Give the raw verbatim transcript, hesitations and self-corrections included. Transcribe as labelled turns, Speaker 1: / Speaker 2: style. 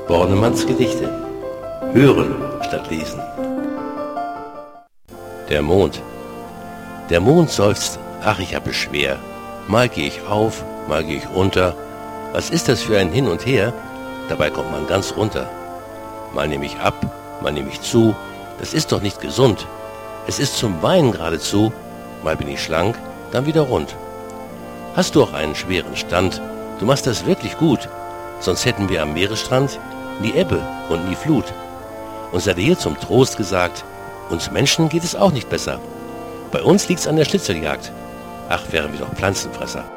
Speaker 1: Bornemanns Gedichte. Hören statt lesen. Der Mond. Der Mond seufzt, ach, ich hab es schwer. Mal geh ich auf, mal geh ich unter. Was ist das für ein Hin und Her? Dabei kommt man ganz runter. Mal nehm ich ab, mal nehm ich zu. Das ist doch nicht gesund. Es ist zum Weinen geradezu. Mal bin ich schlank, dann wieder rund. Hast du auch einen schweren Stand? Du machst das wirklich gut. Sonst hätten wir am Meeresstrand nie Ebbe und nie Flut. Und sei dir hier zum Trost gesagt, uns Menschen geht es auch nicht besser. Bei uns liegt's an der Schnitzeljagd. Ach, wären wir doch Pflanzenfresser.